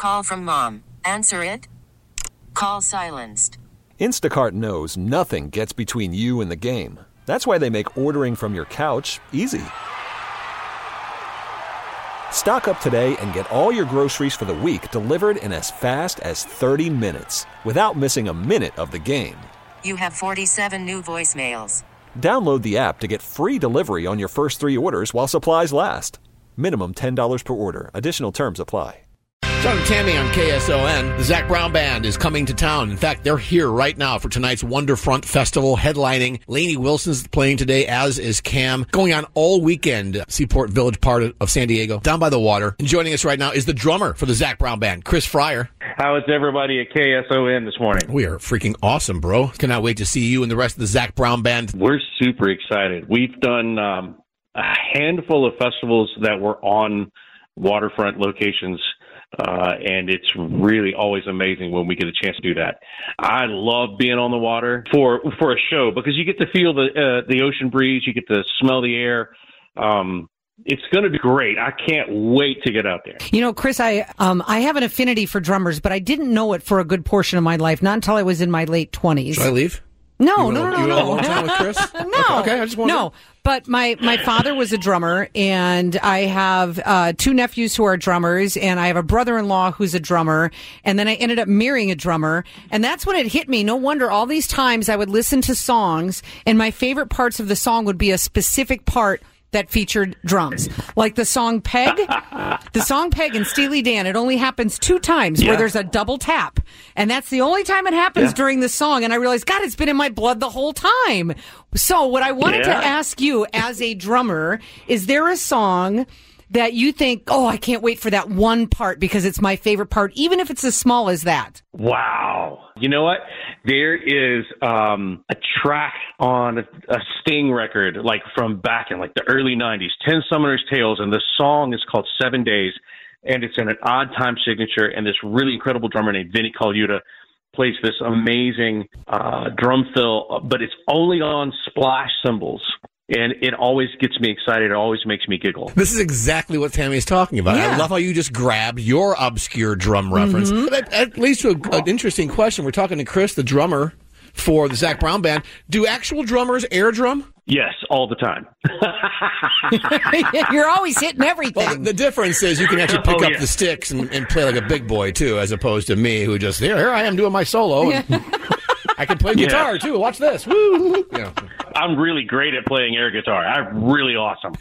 call from mom. Answer it. Call silenced. Instacart knows nothing gets between you and the game. That's why they make ordering from your couch easy. Stock up today and get all your groceries for the week delivered in as fast as 30 minutes without missing a minute of the game. You have 47 new voicemails. Download the app to get free delivery on your first 3 orders while supplies last. Minimum $10 per order. Additional terms apply. John and Tammy on KSON. The Zac Brown Band is coming to town. In fact, they're here right now for tonight's Wonderfront Festival, headlining. Lainey Wilson's playing today, as is Cam. Going on all weekend, Seaport Village part of San Diego, down by the water. And joining us right now is the drummer for the Zac Brown Band, Chris Fryer. How is everybody at KSON this morning? We are freaking awesome, bro. Cannot wait to see you and the rest of the Zac Brown Band. We're super excited. We've done a handful of festivals that were on waterfront locations. And it's really always amazing when we get a chance to do that. I love being on the water for a show because you get to feel the ocean breeze, you get to smell the air. It's going to be great. I can't wait to get out there. You know, Chris, I have an affinity for drummers, but I didn't know it for a good portion of my life, not until I was in my late 20s. Should I leave? No. You went a long time with Chris? No. Okay, I just wanted No. But my father was a drummer, and I have 2 nephews who are drummers, and I have a brother-in-law who's a drummer, and then I ended up marrying a drummer, and that's when it hit me. No wonder all these times I would listen to songs, and my favorite parts of the song would be a specific part that featured drums. Like the song Peg. The song Peg in Steely Dan, it only happens 2 times where there's a double tap. And that's the only time it happens during the song. And I realized, God, it's been in my blood the whole time. So what I wanted to ask you as a drummer, is there a song that you think, oh, I can't wait for that one part because it's my favorite part, even if it's as small as that? Wow. You know what? There is a track on a Sting record, like from back in like the early 90s, 10 Summoner's Tales, and the song is called 7 Days, and it's in an odd time signature, and this really incredible drummer named Vinny Colaiuta plays this amazing drum fill, but it's only on splash cymbals. And it always gets me excited. It always makes me giggle. This is exactly what Tammy is talking about. Yeah. I love how you just grabbed your obscure drum reference. That leads to an interesting question. We're talking to Chris, the drummer for the Zac Brown Band. Do actual drummers air drum? Yes, all the time. You're always hitting everything. Well, the difference is you can actually pick up the sticks and play like a big boy, too, as opposed to me, who just, here I am doing my solo. And I can play guitar, too. Watch this. Woo! Yeah. I'm really great at playing air guitar. I'm really awesome.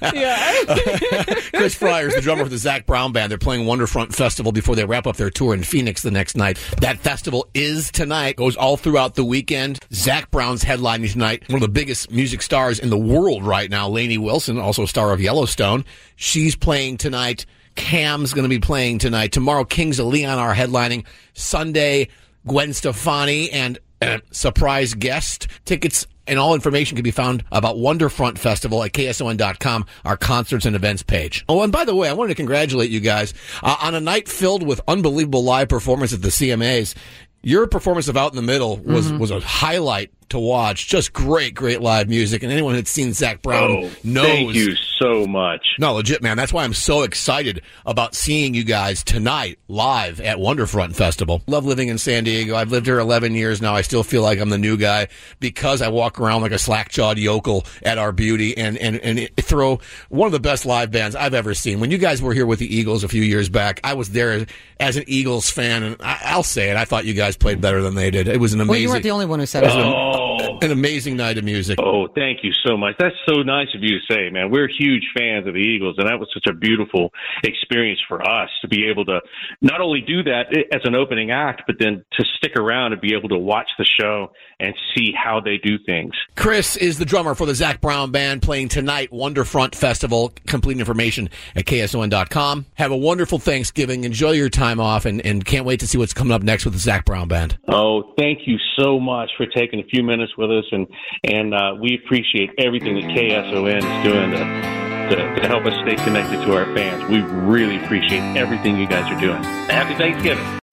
Chris Fryer is the drummer for the Zac Brown Band. They're playing Wonderfront Festival before they wrap up their tour in Phoenix the next night. That festival is tonight, goes all throughout the weekend. Zac Brown's headlining tonight. One of the biggest music stars in the world right now, Lainey Wilson, also star of Yellowstone. She's playing tonight. Cam's going to be playing tonight. Tomorrow, Kings of Leon are headlining. Sunday, Gwen Stefani and surprise guest. Tickets and all information can be found about Wonderfront Festival at KSON.com, our concerts and events page. Oh, and by the way, I wanted to congratulate you guys on a night filled with unbelievable live performance at the CMAs. Your performance of Out in the Middle was a highlight to watch. Just great live music. And anyone who's seen Zac Brown knows. Thank you so much. No, legit, man. That's why I'm so excited about seeing you guys tonight live at Wonderfront Festival. Love living in San Diego. I've lived here 11 years now. I still feel like I'm the new guy because I walk around like a slack-jawed yokel at our beauty and throw one of the best live bands I've ever seen. When you guys were here with the Eagles a few years back, I was there as an Eagles fan, and I'll say it. I thought you guys played better than they did. It was an amazing... Well, you weren't the only one who said it. An amazing night of music. Oh, thank you so much. That's so nice of you to say, man. We're huge fans of the Eagles, and that was such a beautiful experience for us to be able to not only do that as an opening act, but then to stick around and be able to watch the show and see how they do things. Chris is the drummer for the Zac Brown Band, playing tonight, Wonderfront Festival. Complete information at KSON.com. Have a wonderful Thanksgiving. Enjoy your time off, and can't wait to see what's coming up next with the Zac Brown Band. Oh, thank you so much for taking a few minutes with us, and we appreciate everything that KSON is doing to help us stay connected to our fans. We really appreciate everything you guys are doing. Happy Thanksgiving.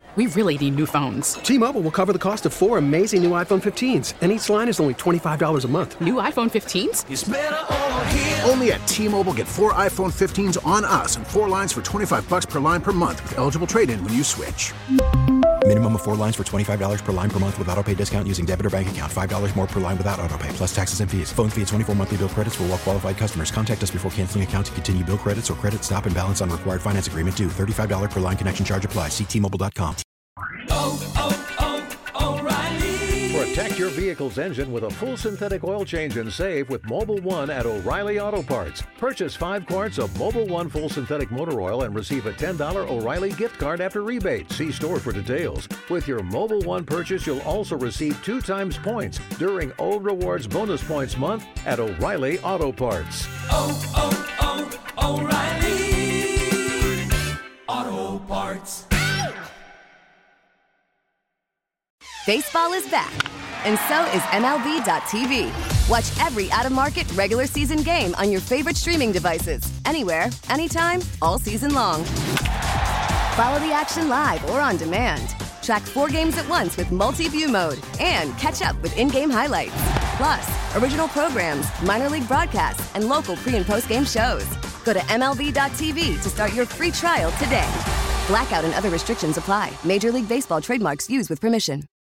We really need new phones. T-Mobile will cover the cost of 4 amazing new iPhone 15s, and each line is only $25 a month. New iPhone 15s? It's better over here. Only at T-Mobile, get 4 iPhone 15s on us and 4 lines for $25 per line per month with eligible trade-in when you switch. Minimum of 4 lines for $25 per line per month with autopay discount using debit or bank account. $5 more per line without autopay, plus taxes and fees. Phone fee at 24 monthly bill credits for well-qualified customers. Contact us before canceling account to continue bill credits or credit stop and balance on required finance agreement due. $35 per line connection charge applies. See T-Mobile.com. O'Reilly. Protect your vehicle's engine with a full synthetic oil change and save with Mobil 1 at O'Reilly Auto Parts. Purchase 5 quarts of Mobil 1 full synthetic motor oil and receive a $10 O'Reilly gift card after rebate. See store for details. With your Mobil 1 purchase, you'll also receive 2 times points during O Rewards Bonus Points Month at O'Reilly Auto Parts. O'Reilly Auto Parts. Baseball is back, and so is MLB.tv. Watch every out-of-market regular season game on your favorite streaming devices, anywhere, anytime, all season long. Follow the action live or on demand. Track 4 games at once with multi-view mode and catch up with in-game highlights. Plus, original programs, minor league broadcasts, and local pre- and post-game shows. Go to MLB.tv to start your free trial today. Blackout and other restrictions apply. Major League Baseball trademarks used with permission.